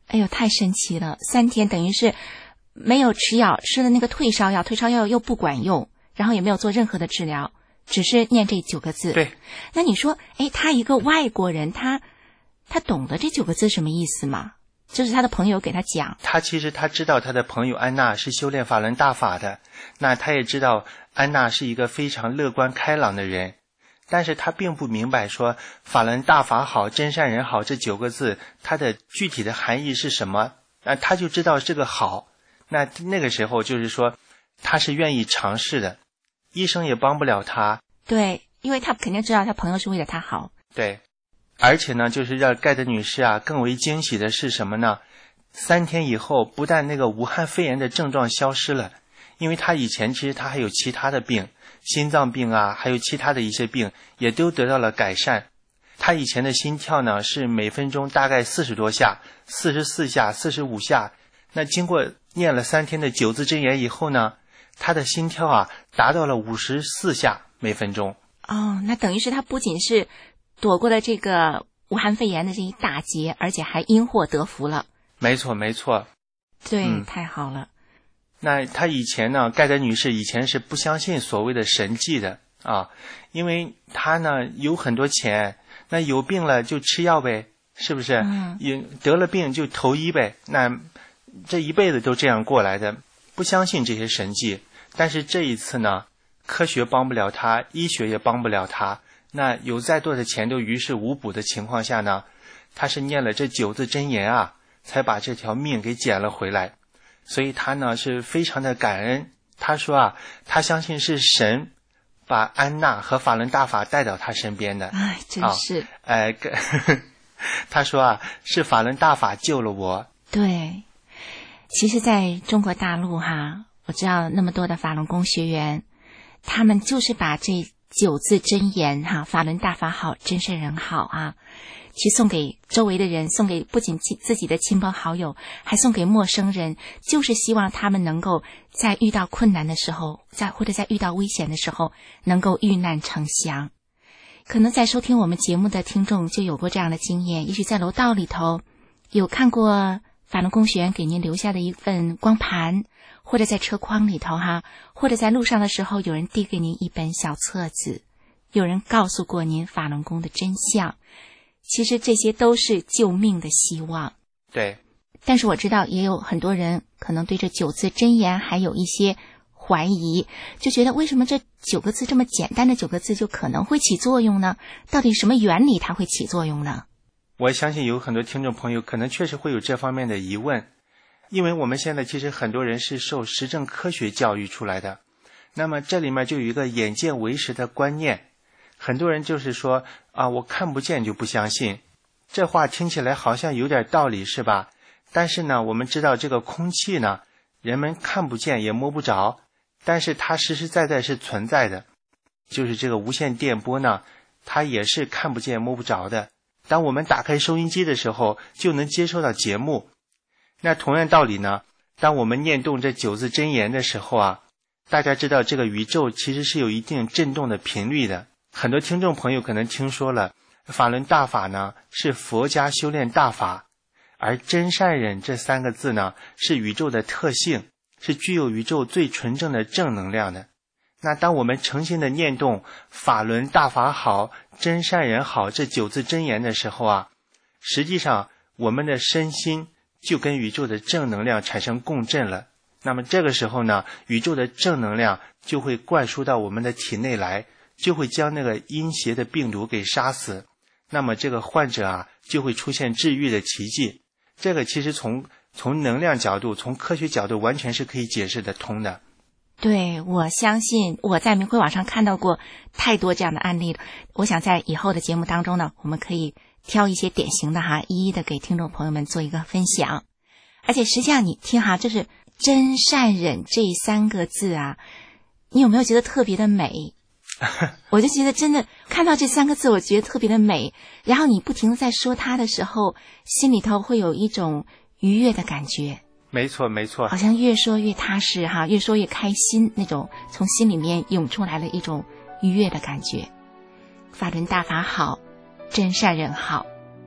哎呦，太神奇了！3天等于是没有吃药，吃的那个退烧药，退烧药又不管用，然后也没有做任何的治疗，只是念这9个字。 对。 那你说，他一个外国人，他懂得这9个字什么意思吗？就是他的朋友给他讲。 其实他知道他的朋友安娜是修炼法轮大法的，那他也知道安娜是一个非常乐观开朗的人，但是他并不明白说法轮大法好，真善人好这9个字它的具体的含义是什么。他就知道这个好，那个时候就是说他是愿意尝试的，医生也帮不了他。 对，因为他肯定知道他朋友是为了他好。 对，而且呢，就是让盖德女士啊更为惊喜的是什么呢？3天以后，不但那个武汉肺炎的症状消失了，因为她以前其实她还有其他的病，心脏病啊，还有其他的一些病也都得到了改善。她以前的心跳呢是每分钟大概40多下，44下，45下。那经过念了3天的9字真言以后呢，她的心跳啊达到了54下每分钟。 哦，那等于是她不仅是躲过了这个武汉肺炎的这一大劫，而且还因祸得福了。 没错没错。 对，太好了。 那她以前呢，盖德女士以前是不相信所谓的神迹的啊，因为她呢有很多钱，那有病了就吃药呗，是不是？得了病就投医呗，那这一辈子都这样过来的，不相信这些神迹。但是这一次呢，科学帮不了她，医学也帮不了她，那有再多的钱都于事无补的情况下呢，她是念了这9字真言啊，才把这条命给捡了回来。所以她呢是非常的感恩。她说啊，她相信是神把安娜和法轮大法带到她身边的。 哎，真是。 她说啊，是法轮大法救了我。 对，其实在中国大陆我知道那么多的法轮功学员，他们就是把这9字真言法轮大法好，真善人好去送给周围的人，送给不仅自己的亲朋好友，还送给陌生人，就是希望他们能够在遇到困难的时候，或者在遇到危险的时候，能够遇难成祥。可能在收听我们节目的听众就有过这样的经验，也许在楼道里头有看过法轮功学员给您留下的一份光盘，或者在车筐里头或者在路上的时候有人递给您一本小册子，有人告诉过您法轮功的真相。其实这些都是救命的希望。 对。 但是我知道也有很多人可能对这9字真言还有一些怀疑，就觉得为什么这9个字这么简单的9个字就可能会起作用呢？到底什么原理它会起作用呢？ 我相信有很多听众朋友可能确实会有这方面的疑问，因为我们现在其实很多人是受实证科学教育出来的，那么这里面就有一个眼见为实的观念。很多人就是说我看不见就不相信，这话听起来好像有点道理，是吧？但是呢，我们知道这个空气呢，人们看不见也摸不着，但是它实实在在是存在的。就是这个无线电波呢，它也是看不见摸不着的。当我们打开收音机的时候，就能接收到节目。那同样道理呢，当我们念动这9字真言的时候大家知道这个宇宙其实是有一定振动的频率的。很多听众朋友可能听说了，法轮大法呢是佛家修炼大法，而真善忍这3个字呢是宇宙的特性，是具有宇宙最纯正的正能量的。那当我们诚心的念动法轮大法好，真善人好这9字真言的时候实际上我们的身心就跟宇宙的正能量产生共振了。那么这个时候呢，宇宙的正能量就会灌输到我们的体内来，就会将那个阴邪的病毒给杀死。那么这个患者就会出现治愈的奇迹。这个其实从能量角度，从科学角度完全是可以解释得通的。 对，我相信我在明慧网上看到过太多这样的案例了。我想在以后的节目当中呢，我们可以挑一些典型的一一的给听众朋友们做一个分享。而且实际上你听这是真善忍这3个字你有没有觉得特别的美？我就觉得真的看到这3个字我觉得特别的美，然后你不停地在说它的时候，心里头会有一种愉悦的感觉。 没错没错， 好像越说越踏实越说越开心，那种从心里面涌出来了一种愉悦的感觉。法轮大法好，真善人好。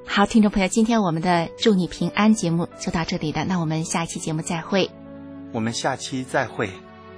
好，听众朋友，今天我们的祝你平安节目就到这里了，那我们下一期节目再会。 我们下期再会。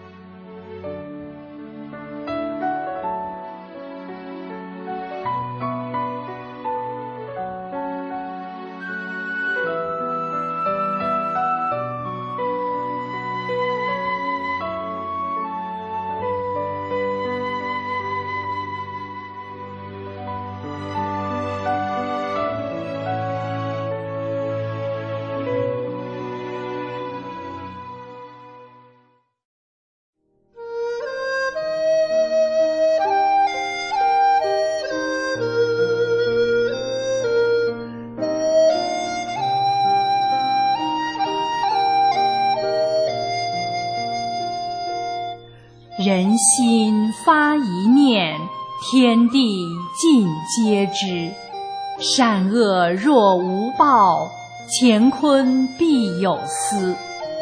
人心发一念，天地尽皆知。善恶若无报，乾坤必有私。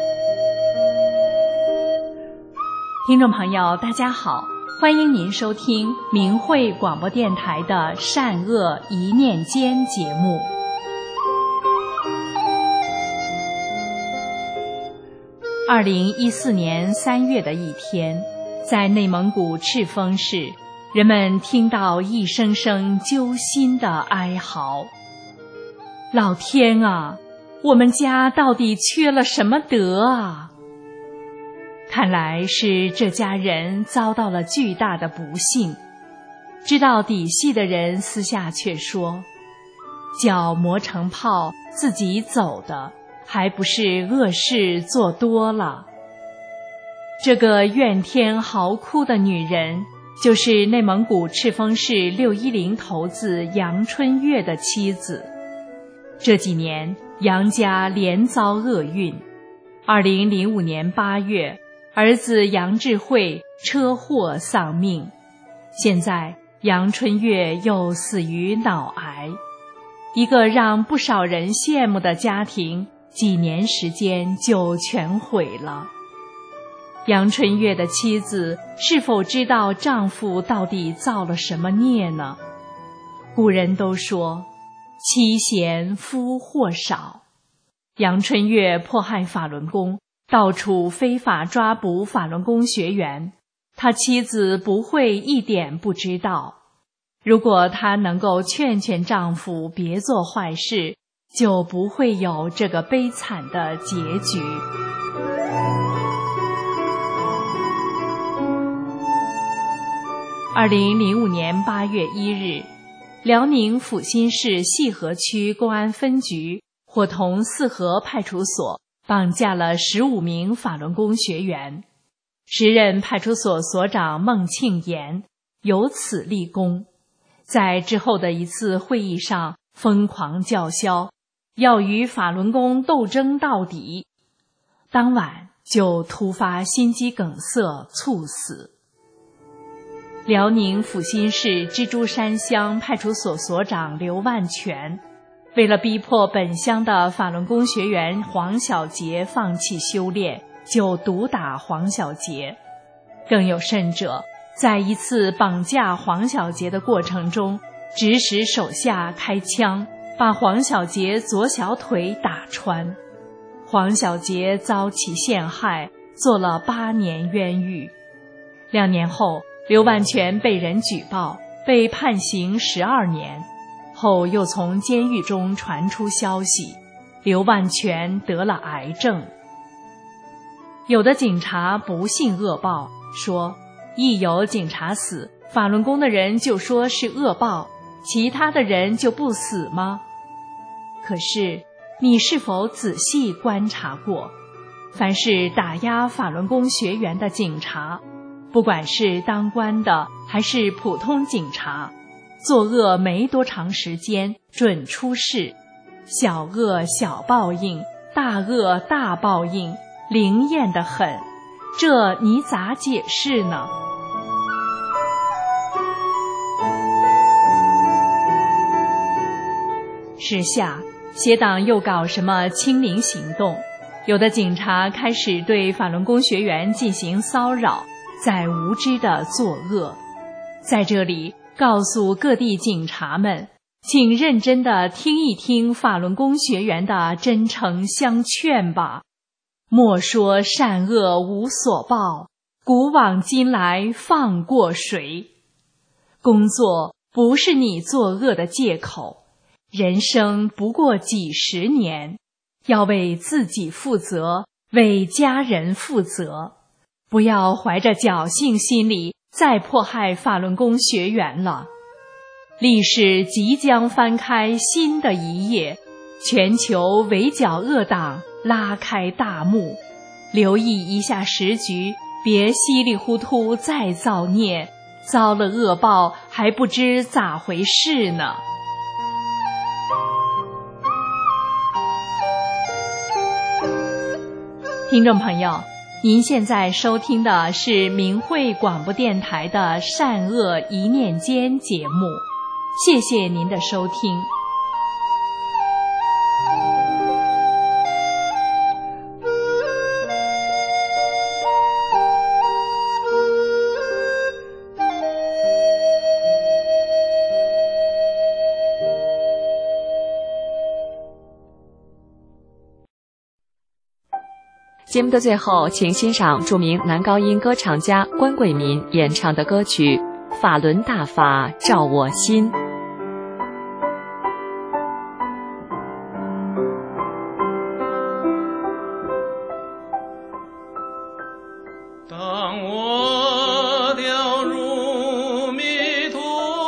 听众朋友，大家好，欢迎您收听明慧广播电台的善恶一念间节目。2014年3月的一天，在内蒙古赤峰市，人们听到一声声揪心的哀嚎。老天啊，我们家到底缺了什么德啊？看来是这家人遭到了巨大的不幸。知道底细的人私下却说，脚磨成泡自己走的，还不是恶事做多了。这个怨天嚎哭的女人，就是内蒙古赤峰市610头子杨春月的妻子。这几年，杨家连遭厄运。2005年8月，儿子杨智慧车祸丧命。现在，杨春月又死于脑癌。一个让不少人羡慕的家庭，几年时间就全毁了。杨春月的妻子是否知道丈夫到底造了什么孽呢？古人都说，妻贤夫祸少。杨春月迫害法轮功，到处非法抓捕法轮功学员，他妻子不会一点不知道。如果她能够劝劝丈夫别做坏事，就不会有这个悲惨的结局。2005年8月1日，辽宁阜新市细河区公安分局伙同四河派出所绑架了15名法轮功学员。时任派出所所长孟庆炎由此立功，在之后的一次会议上疯狂叫嚣，要与法轮功斗争到底。当晚就突发心肌梗塞猝死。辽宁阜新市蜘蛛山乡派出所所长刘万全，为了逼迫本乡的法轮功学员黄小杰放弃修炼，就毒打黄小杰。更有甚者，在一次绑架黄小杰的过程中，指使手下开枪，把黄小杰左小腿打穿。黄小杰遭其陷害，坐了8年冤狱。2年后，刘万全被人举报，被判刑12年。后又从监狱中传出消息，刘万全得了癌症。有的警察不信恶报，说一有警察死，法轮功的人就说是恶报，其他的人就不死吗？可是你是否仔细观察过，凡是打压法轮功学员的警察，不管是当官的还是普通警察，作恶没多长时间准出事，小恶小报应，大恶大报应，灵验得很，这你咋解释呢？时下邪党又搞什么清零行动，有的警察开始对法轮功学员进行骚扰，在无知地作恶。在这里告诉各地警察们， 请认真地听一听法轮功学员的真诚相劝吧。莫说善恶无所报，古往今来放过谁？工作不是你作恶的借口，人生不过几十年，要为自己负责，为家人负责，不要怀着侥幸心理再迫害法轮功学员了。历史即将翻开新的一页，全球围剿恶党拉开大幕，留意一下时局，别稀里糊涂再造孽，遭了恶报还不知咋回事呢。听众朋友，您现在收听的是明慧广播电台的善恶一念间节目，谢谢您的收听。 节目的最后，请欣赏著名男高音歌唱家关贵民演唱的歌曲《法轮大法照我心》。 当我掉入迷途，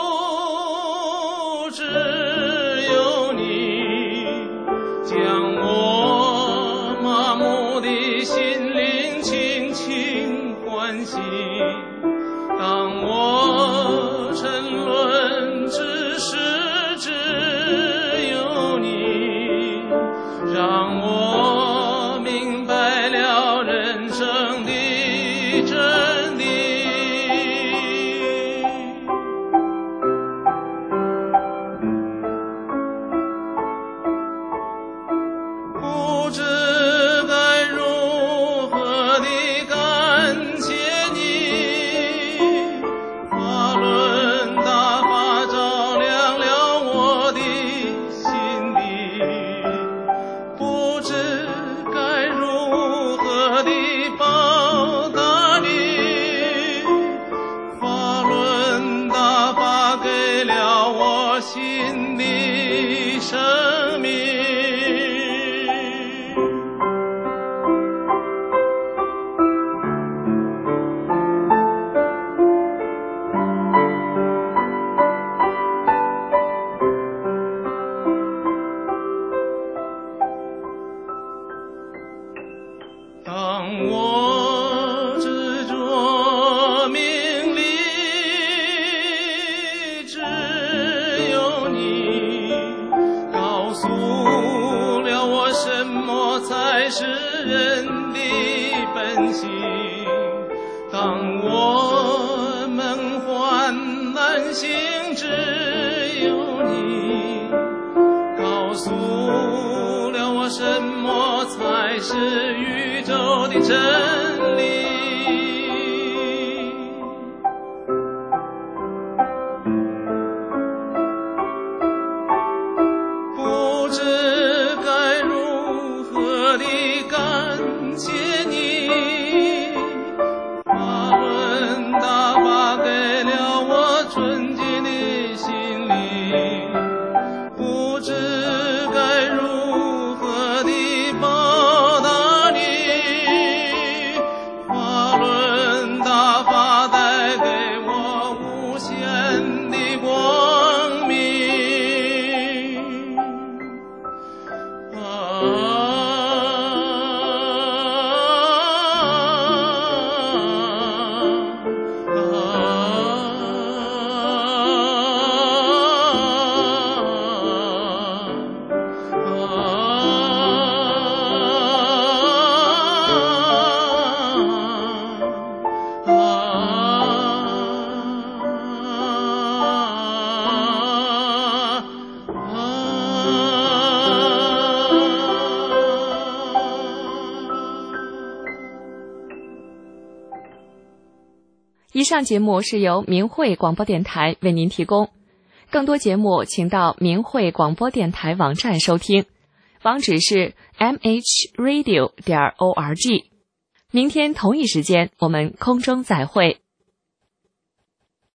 只有你将我麻木的心灵轻轻唤醒。当我沉沦，只是只有你让我明白了人生的真理。不知该如何地感谢你，法轮大法照亮了我的心里。不知该如何地报答你，法轮大法给了我新的生命。当我执着名利，只有你告诉了我什么才是人的本性。当我梦幻难醒，只有你告诉了我什么才是宇宙的真理。不知该如何地感谢你，法轮大法给了我纯洁的心灵。不知该如何地报答你，法轮大法带给我无限的光明。 以上节目是由明慧广播电台为您提供， 更多节目请到明慧广播电台网站收听，网址是 mhradio.org。明天同一时间我们空中再会。